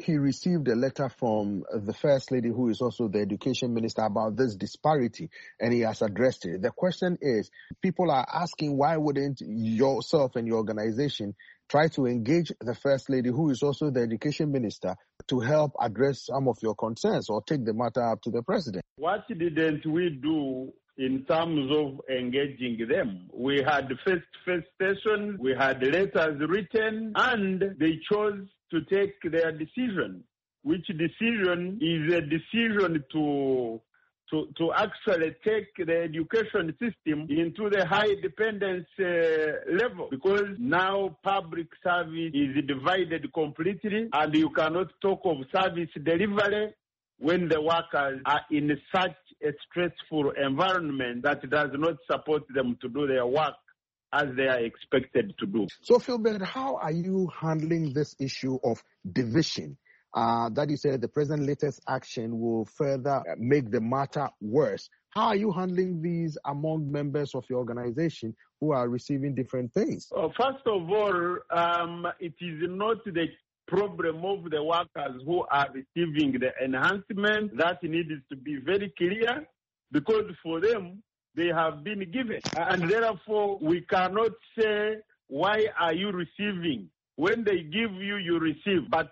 he received a letter from the First Lady, who is also the Education Minister, about this disparity, and he has addressed it. The question is, people are asking, why wouldn't yourself and your organization try to engage the First Lady, who is also the Education Minister, to help address some of your concerns or take the matter up to the President? What didn't we do in terms of engaging them? We had face-to-face sessions, we had letters written, and they chose to take their decision, which decision is a decision to actually take the education system into the high dependence level, because now public service is divided completely, and you cannot talk of service delivery when the workers are in such a stressful environment that does not support them to do their work as they are expected to do. So, Philbert, how are you handling this issue of division? That you said the President's latest action will further make the matter worse. How are you handling these among members of your organization who are receiving different things? First of all, it is not the problem of the workers who are receiving the enhancement. That needs to be very clear, because for them, they have been given. And therefore, we cannot say, why are you receiving? When they give you, you receive. But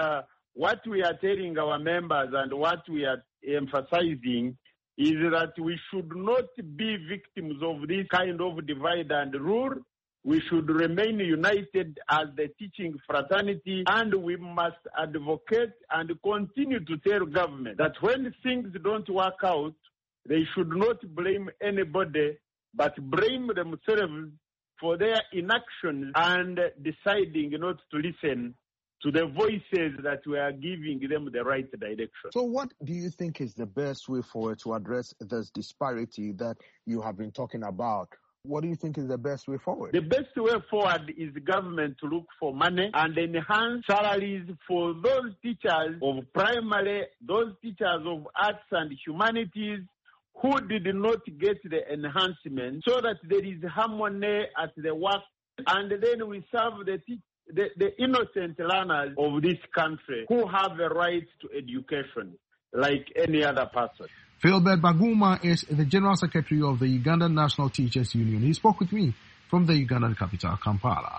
what we are telling our members and what we are emphasizing is that we should not be victims of this kind of divide and rule. We should remain united as the teaching fraternity, and we must advocate and continue to tell government that when things don't work out, they should not blame anybody, but blame themselves for their inaction and deciding not to listen to the voices that we are giving them the right direction. So what do you think is the best way forward to address this disparity that you have been talking about? What do you think is the best way forward? The best way forward is the government to look for money and enhance salaries for those teachers of primary, those teachers of arts and humanities who did not get the enhancement, so that there is harmony at the work, and then we serve the innocent learners of this country who have a right to education like any other person. Philbert Baguma is the General Secretary of the Ugandan National Teachers Union. He spoke with me from the Ugandan capital, Kampala.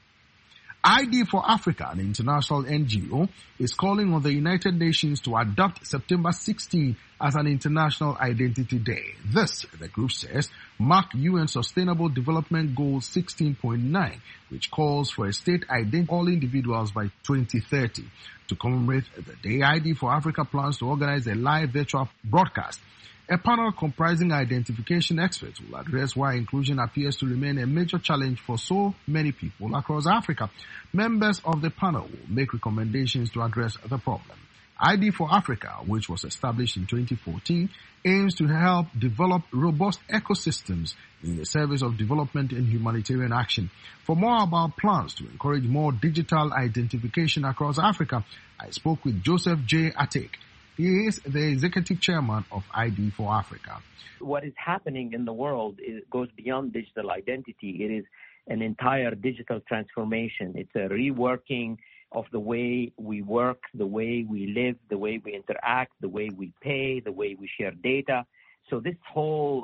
ID for Africa, an international NGO, is calling on the United Nations to adopt September 16 as an International Identity Day. This, the group says, marks UN Sustainable Development Goal 16.9, which calls for a state identity for all individuals by 2030. To commemorate the day, ID for Africa plans to organize a live virtual broadcast. A panel comprising identification experts will address why inclusion appears to remain a major challenge for so many people across Africa. Members of the panel will make recommendations to address the problem. ID for Africa, which was established in 2014, aims to help develop robust ecosystems in the service of development and humanitarian action. For more about plans to encourage more digital identification across Africa, I spoke with Joseph J. Atek. He is the executive chairman of ID for Africa. What is happening in the world goes beyond digital identity. It is an entire digital transformation. It's a reworking of the way we work, the way we live, the way we interact, the way we pay, the way we share data. So this whole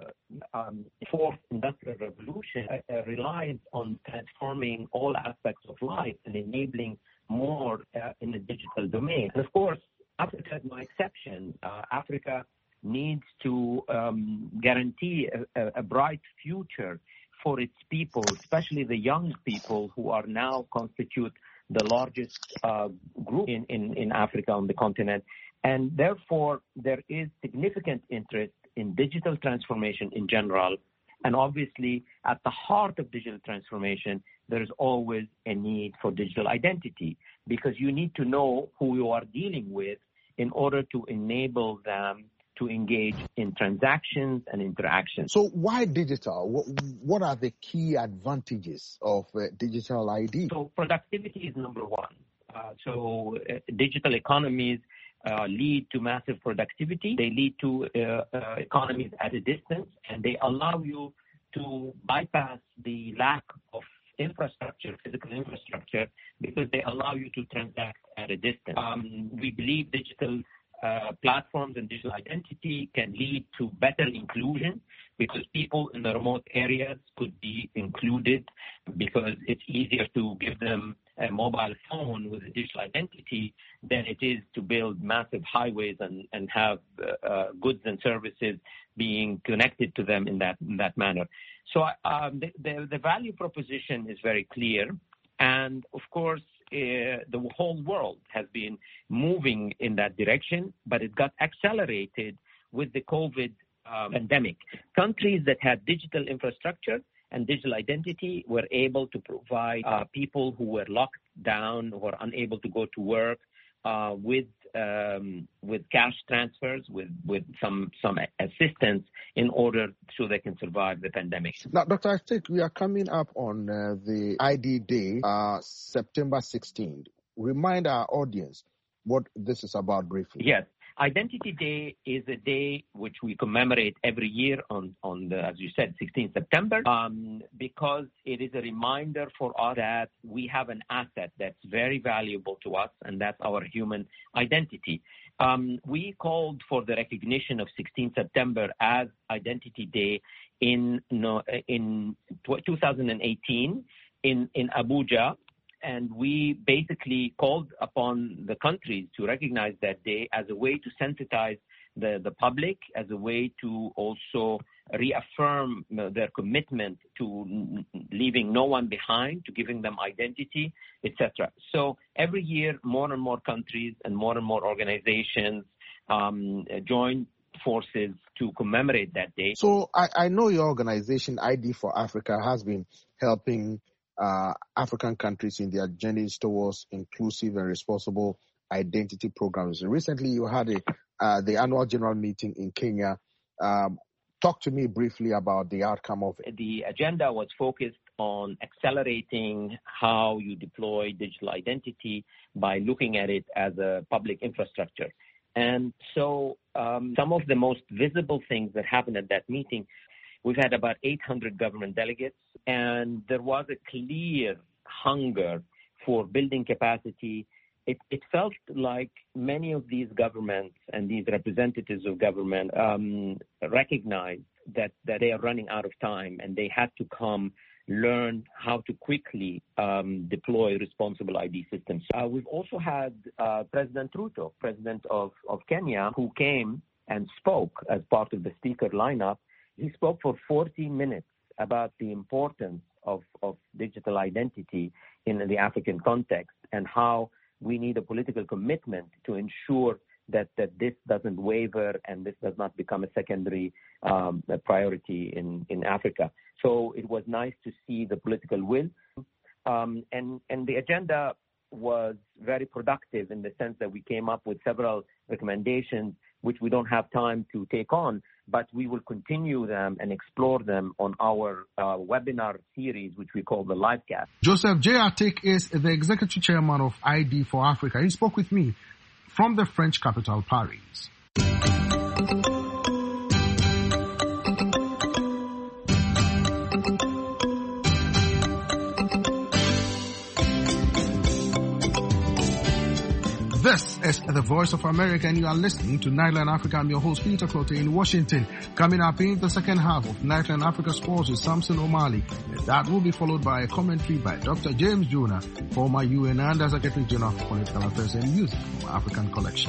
fourth industrial revolution relies on transforming all aspects of life and enabling more in the digital domain. And of course, Africa is no exception. Africa needs to guarantee a bright future for its people, especially the young people who are now constitute the largest group in Africa on the continent. And therefore, there is significant interest in digital transformation in general. And obviously, at the heart of digital transformation, there is always a need for digital identity, because you need to know who you are dealing with in order to enable them to engage in transactions and interactions. So why digital? What are the key advantages of digital ID? So productivity is number one. Digital economies lead to massive productivity. They lead to economies at a distance, and they allow you to bypass the lack of infrastructure, physical infrastructure, because they allow you to transact at a distance. We believe digital platforms and digital identity can lead to better inclusion, because people in the remote areas could be included, because it's easier to give them a mobile phone with a digital identity than it is to build massive highways and have goods and services being connected to them in that manner. So the value proposition is very clear, and of course the whole world has been moving in that direction, but it got accelerated with the COVID pandemic. Countries that had digital infrastructure and digital identity were able to provide people who were locked down or unable to go to work with cash transfers, with some assistance in order so they can survive the pandemic. Now, Dr. Atik, we are coming up on the ID Day, September 16th. Remind our audience what this is about briefly. Yes. Identity Day is a day which we commemorate every year on the, as you said, 16th September, because it is a reminder for us that we have an asset that's very valuable to us, and that's our human identity. We called for the recognition of 16th September as Identity Day in 2018 in Abuja. And we basically called upon the countries to recognize that day as a way to sensitize the public, as a way to also reaffirm their commitment to leaving no one behind, to giving them identity, etc. So every year, more and more countries and more organizations join forces to commemorate that day. So I know your organization, ID for Africa, has been helping African countries in their journeys towards inclusive and responsible identity programs. Recently, you had the annual general meeting in Kenya. Talk to me briefly about the outcome of it. The agenda was focused on accelerating how you deploy digital identity by looking at it as a public infrastructure. And so some of the most visible things that happened at that meeting, we've had about 800 government delegates, and there was a clear hunger for building capacity. It felt like many of these governments and these representatives of government recognized that they are running out of time, and they had to come learn how to quickly deploy responsible ID systems. We've also had President Ruto, President of Kenya, who came and spoke as part of the speaker lineup. He spoke for 40 minutes about the importance of digital identity in the African context, and how we need a political commitment to ensure that this doesn't waver and this does not become a secondary priority in Africa. So it was nice to see the political will. And the agenda was very productive in the sense that we came up with several recommendations which we don't have time to take on, but we will continue them and explore them on our webinar series, which we call the Livecast. Joseph J. Atik is the Executive Chairman of ID for Africa. He spoke with me from the French capital, Paris. This is the Voice of America, and you are listening to Nightline Africa. I'm your host, Peter Clote, in Washington. Coming up in the second half of Nightline Africa Sports is Samson O'Malley. And that will be followed by a commentary by Dr. James Jonah, former UN Under Secretary General for Political Affairs and Youth from African Collection.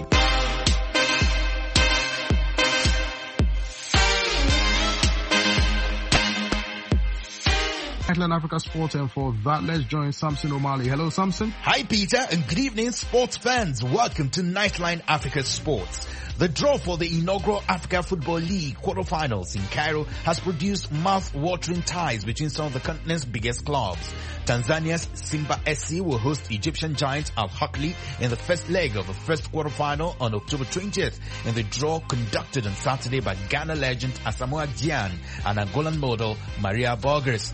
Nightline Africa Sports, and for that, let's join Samson O'Malley. Hello, Samson. Hi, Peter, and good evening, sports fans. Welcome to Nightline Africa Sports. The draw for the inaugural Africa Football League quarterfinals in Cairo has produced mouth-watering ties between some of the continent's biggest clubs. Tanzania's Simba SC will host Egyptian giant Al Ahly in the first leg of the first quarterfinal on October 20th in the draw conducted on Saturday by Ghana legend Asamoah Gyan and Angolan model Maria Borges. Al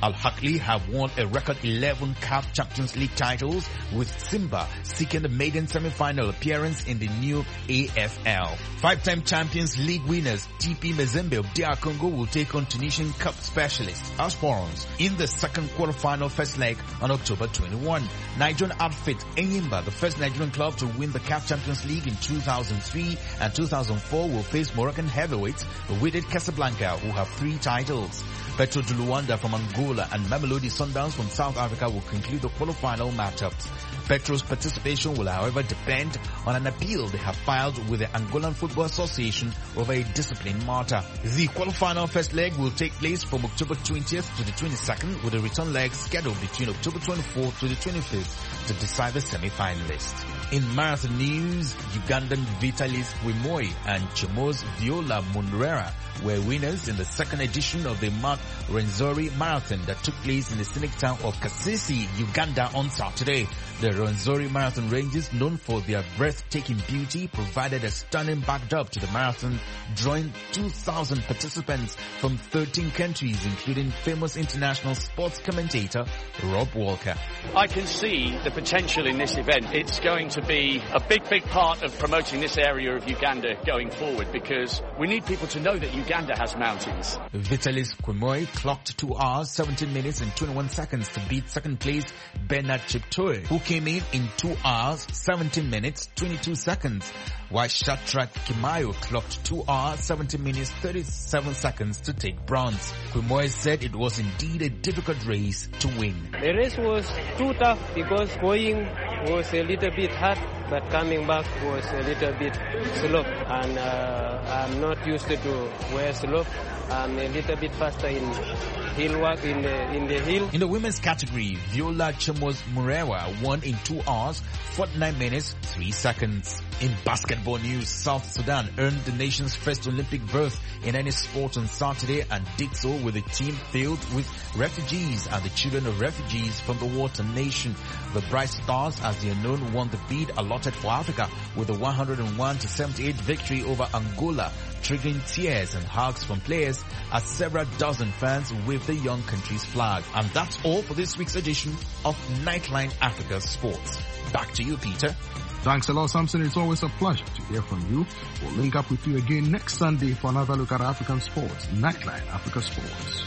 Al Ahly have won a record 11 CAF Champions League titles, with Simba seeking the maiden semi-final appearance in the new AFL. Five-time Champions League winners TP Mazembe of DR Congo will take on Tunisian Cup specialist Esperance in the second quarter-final first leg on October 21. Nigerian outfit Enyimba, the first Nigerian club to win the CAF Champions League in 2003 and 2004, will face Moroccan heavyweights Wydad Casablanca, who have 3 titles. Petro de Luanda from Angola and Mamelodi Sundowns from South Africa will conclude the quarter-final matchups. Petro's participation will, however, depend on an appeal they have filed with the Angolan Football Association over a discipline matter. The quarter-final first leg will take place from October 20th to the 22nd, with a return leg scheduled between October 24th to the 25th to decide the semi-finalists. In marathon news, Ugandan Vitalis Wimoy and Chemours Viola Munrera were winners in the second edition of the Mark Rwenzori Marathon that took place in the scenic town of Kasese, Uganda on Saturday. The Rwenzori Marathon Rangers, known for their breathtaking beauty, provided a stunning backdrop to the marathon, drawing 2,000 participants from 13 countries, including famous international sports commentator Rob Walker. I can see the potential in this event. It's going to be a big part of promoting this area of Uganda going forward, because we need people to know that Uganda has mountains. Vitalis Wimoy clocked 2 hours, 17 minutes and 21 seconds to beat second place Bernard Cheptoe, who came in 2 hours, 17 minutes, 22 seconds, while Shatrak Kimayo clocked 2 hours, 17 minutes, 37 seconds to take bronze. Wimoy said it was indeed a difficult race to win. The race was too tough because going was a little bit hard, but coming back was a little bit slow, and I'm not used to wear slow. I'm a little bit faster in hill work, in the hill. In the women's category, Viola Chemours Munrera won in 2 hours, 49 minutes, 3 seconds. In basketball news, South Sudan earned the nation's first Olympic berth in any sport on Saturday and did so with a team filled with refugees and the children of refugees from the water nation. The Bright Stars, as they are known, won the bid allotted for Africa with a 101-78 victory over Angola, triggering tears and hugs from players as several dozen fans waved the young country's flag. And that's all for this week's edition of Nightline Africa Sports. Back to you, Peter. Thanks a lot, Samson. It's always a pleasure to hear from you. We'll link up with you again next Sunday for another look at African sports. Nightline Africa Sports.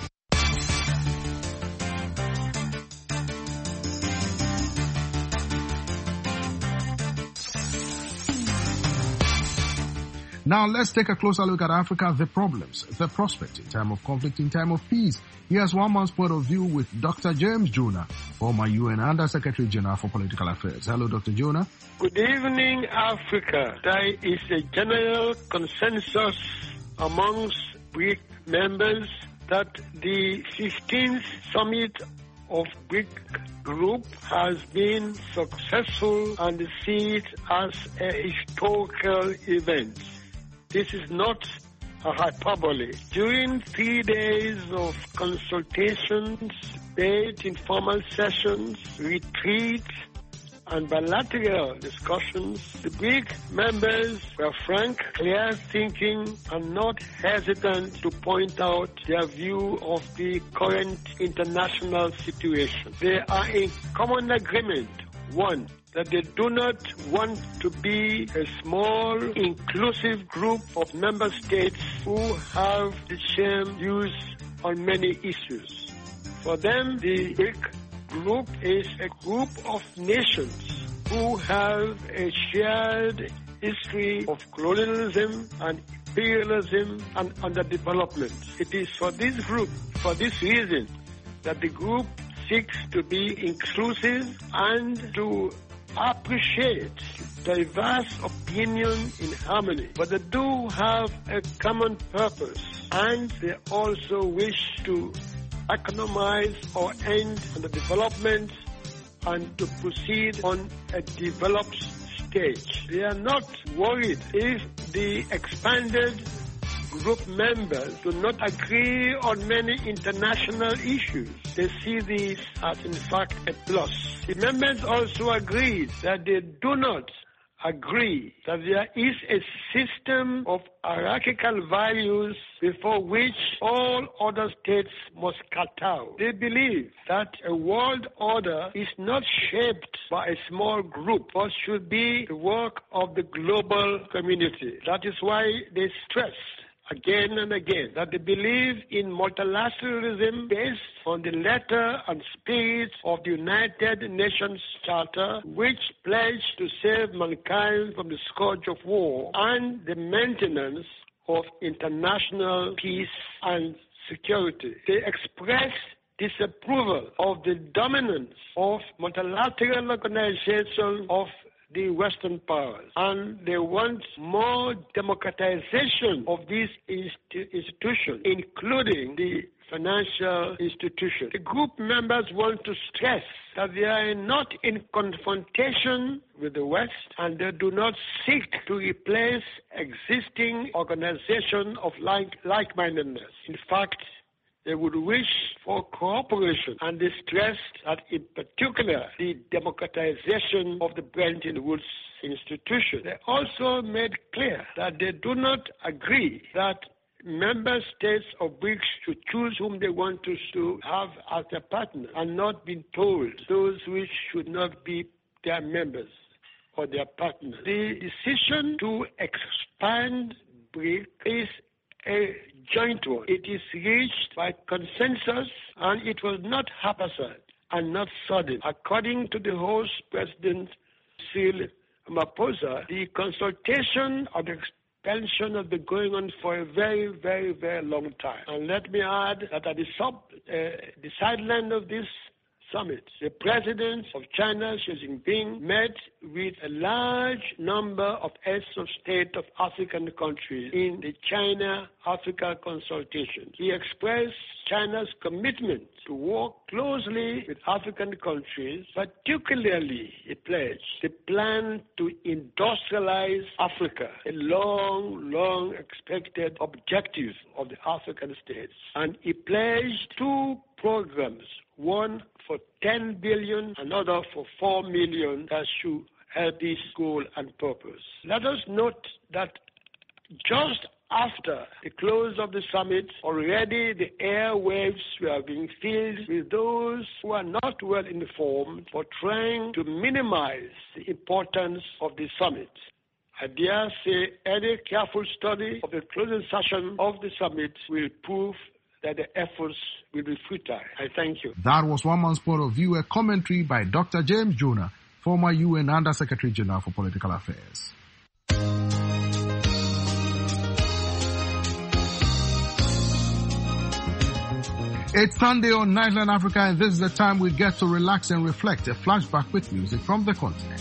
Now let's take a closer look at Africa, the problems, the prospect in time of conflict, in time of peace. Here's one man's point of view with Dr. James Jonah, former UN Under Secretary General for Political Affairs. Hello, Dr. Jonah. Good evening, Africa. There is a general consensus amongst BRIC members that the 15th summit of BRIC group has been successful and see it as a historical event. This is not a hyperbole. During 3 days of consultations, debate, informal sessions, retreats, and bilateral discussions, the BRIC members were frank, clear-thinking, and not hesitant to point out their view of the current international situation. They are in common agreement. One, that they do not want to be a small, inclusive group of member states who have the same views on many issues. For them, the BRIC group is a group of nations who have a shared history of colonialism and imperialism and underdevelopment. It is for this group, for this reason, that the group seeks to be inclusive and to appreciate diverse opinion in harmony. But they do have a common purpose, and they also wish to economize or end the development and to proceed on a developed stage. They are not worried if the expanded group members do not agree on many international issues. They see this as, in fact, a plus. The members also agreed that they do not agree that there is a system of hierarchical values before which all other states must kowtow. They believe that a world order is not shaped by a small group, but should be the work of the global community. That is why they stress again and again that they believe in multilateralism based on the letter and spirit of the United Nations Charter, which pledged to save mankind from the scourge of war and the maintenance of international peace and security. They express disapproval of the dominance of multilateral organization of the Western powers, and they want more democratization of these institutions, including the financial institutions. The group members want to stress that they are not in confrontation with the West, and they do not seek to replace existing organizations of like-mindedness. In fact, they would wish for cooperation, and they stressed that in particular the democratization of the Bretton Woods institution. They also made clear that they do not agree that member states of BRICS should choose whom they want to have as their partner and not be told those which should not be their members or their partners. The decision to expand BRICS is a joint one. It is reached by consensus, and it was not haphazard and not sudden. According to the host president, Cyril Ramaphosa, the consultation of the expansion has been going on for a very, very, very long time. And let me add that at the sideline of this summit, the president of China, Xi Jinping, met with a large number of heads of state of African countries in the China-Africa consultation. He expressed China's commitment to work closely with African countries, particularly he pledged the plan to industrialize Africa, a long expected objective of the African states. And he pledged 2 programs, one for 10 billion, another for 4 million, that should help this goal and purpose. Let us note that just after the close of the summit, already the airwaves were being filled with those who are not well informed for trying to minimize the importance of the summit. I dare say any careful study of the closing session of the summit will prove that the efforts will be futile. I thank you. That was one man's point of view, a commentary by Dr. James Jonah, former UN Under Secretary General for Political Affairs. It's Sunday on Nightline Africa, and this is the time we get to relax and reflect. A flashback with music from the continent.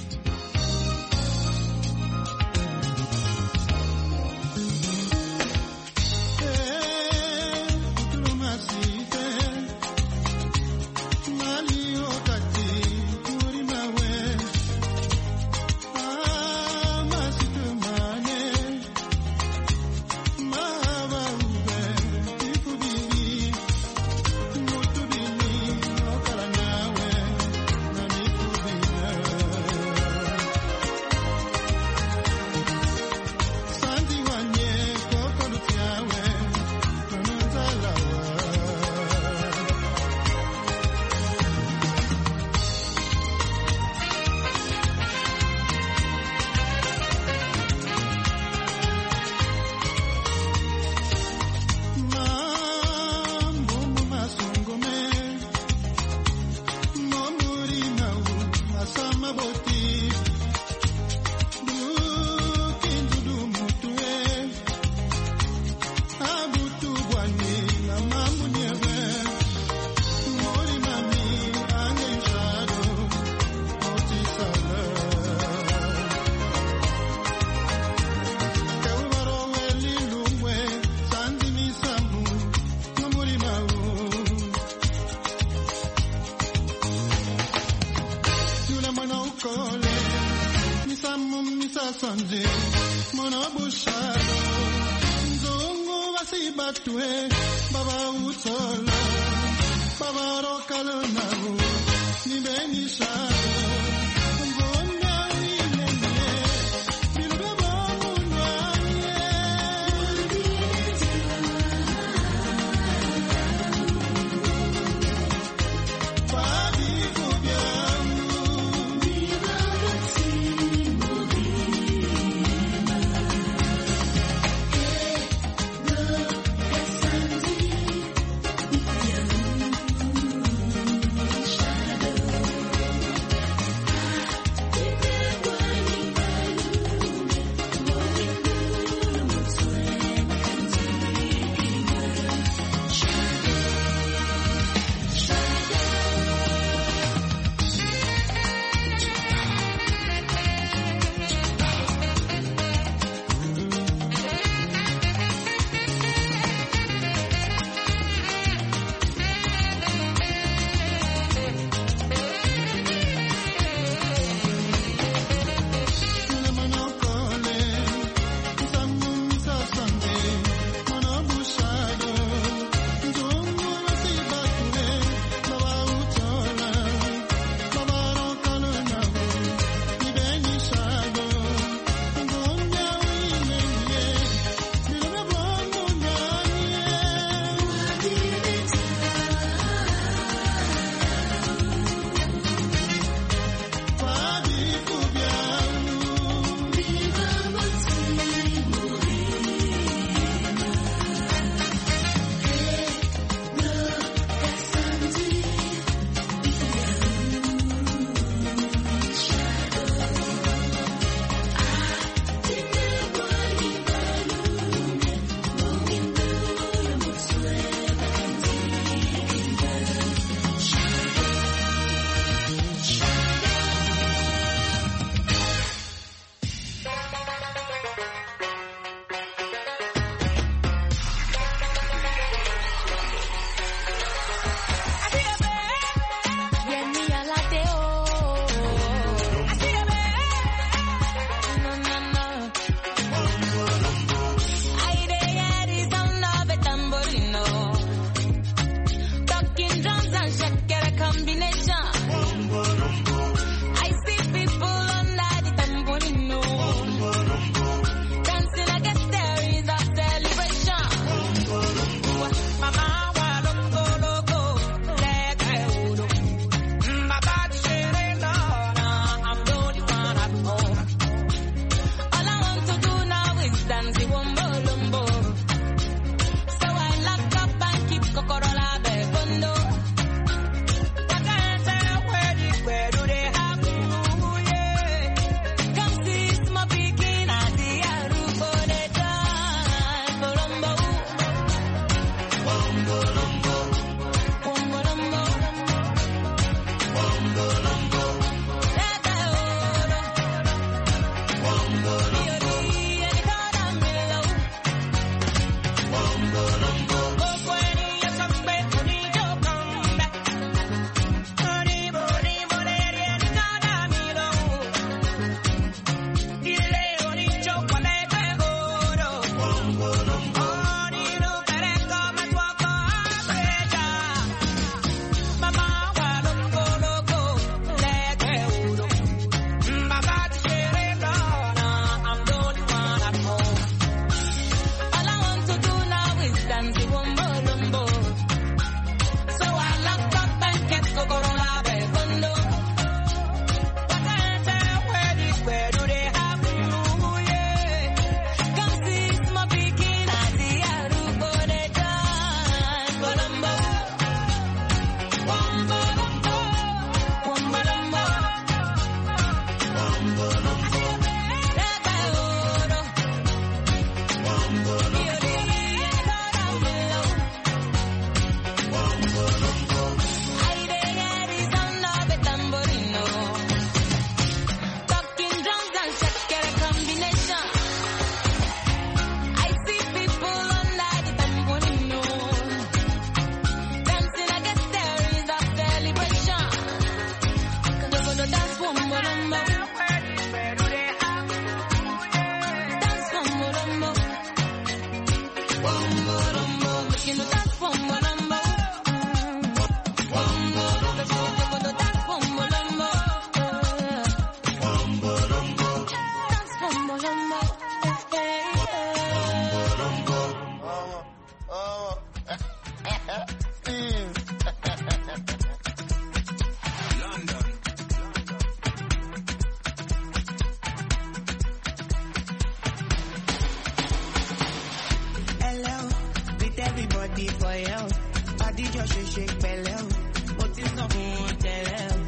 50 for you. Body just shake belly. What is up on belly?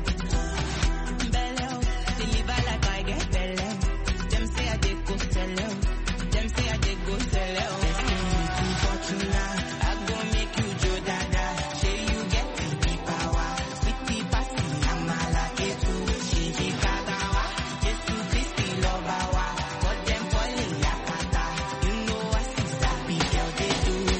Deliver like I get belly. Them say I did go sell out. Them say I did go sell out. Too fortunate. I go make you Joe Dada. Say you get the power. Sweetie passy, I'm a lucky too. She Kagawa. Just to Christy Lobawa. Got them falling yakata. You know I see sappy girl they do.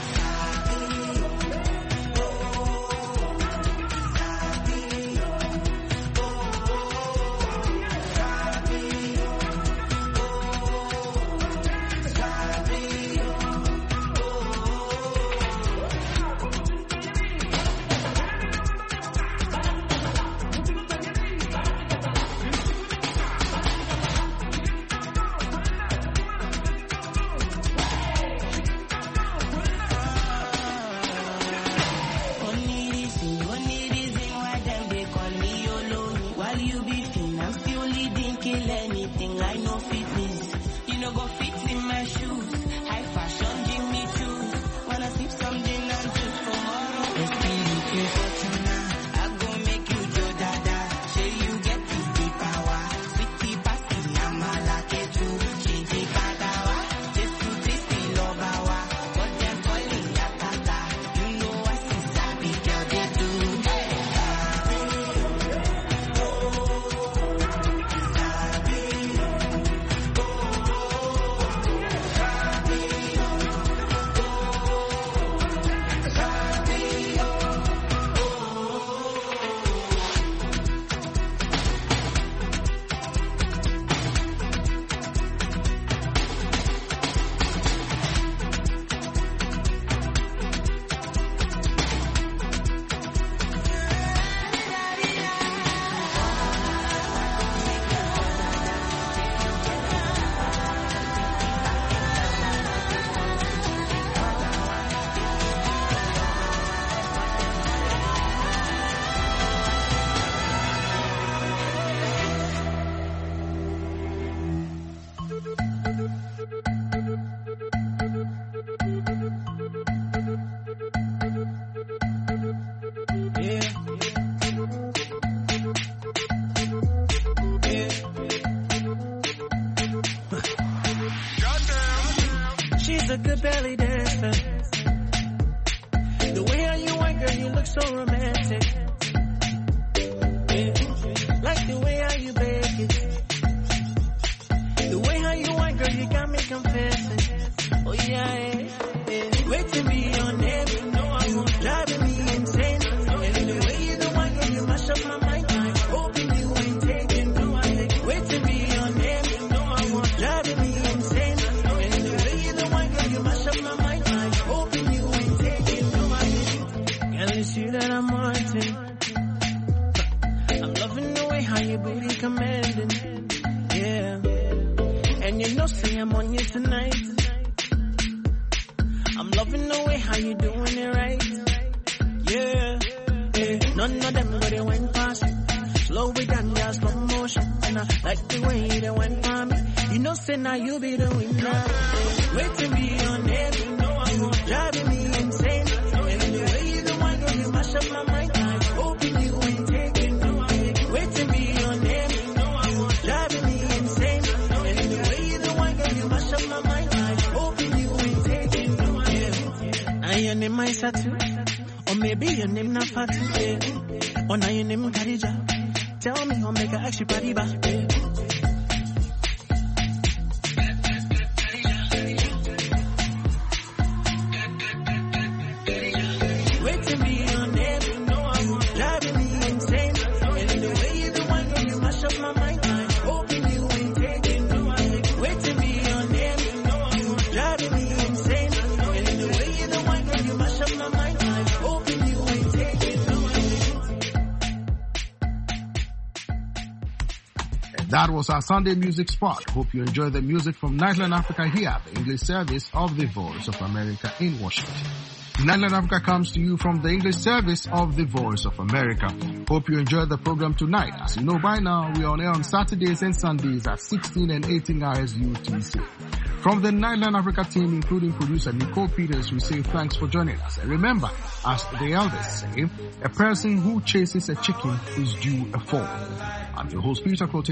She's a good belly dancer. The way how you work, girl, you look so romantic. Yeah. Like the way how you bake it. The way how you work, girl, you got me confessing. Oh yeah, yeah. Wait to be your name, you know I won't driving me insane. And the way you the one, girl, you mash up my mind. I hoping you ain't taking no I wait to be your name, you know I won't driving me insane. And the way you the one, girl, you mash up my mind. I hoping you ain't taking no I girl, it's you that I'm wanting. I'm loving the way how your booty commanding. Yeah. And you know, say I'm on you tonight. I'm loving the way how you doing it right. Yeah, yeah. None of them but they went past me. Slow it down, yeah, slow motion. And I like the way they went by me. You know, say now you be the winner. Yeah. Wait to be on there, you know I won't driving me insane. And the way you the one, girl, you mash up my mind. I hoping you ain't taking no I wait to be on there, you know I won't driving me insane. And the way you the one, girl, you mash up my mind. I hoping you ain't taking no I your name my Satu, or maybe your name not Fatu, yeah. Or now your name Khadija. Tell me I'll make her actually party back, yeah. Wait to be on there, you know I won't driving me insane. And the way you the one, girl, you mash up my mind. I hoping you ain't taking no I wait to be on there, you know I won't driving me insane. And the way you the one, girl, you mash up my mind. I hoping you ain't taking no And that was our Sunday music spot. Hope you enjoy the music from Nightline Africa here at the English service of the Voice of America in Washington. Nightline Africa comes to you from the English service of the Voice of America. Hope you enjoyed the program tonight. As you know by now, we are on air on Saturdays and Sundays at 16 and 18 hours UTC. From the Nightline Africa team, including producer Nicole Peters, we say thanks for joining us. And remember, as the elders say, a person who chases a chicken is due a fall. I'm your host, Peter Clote.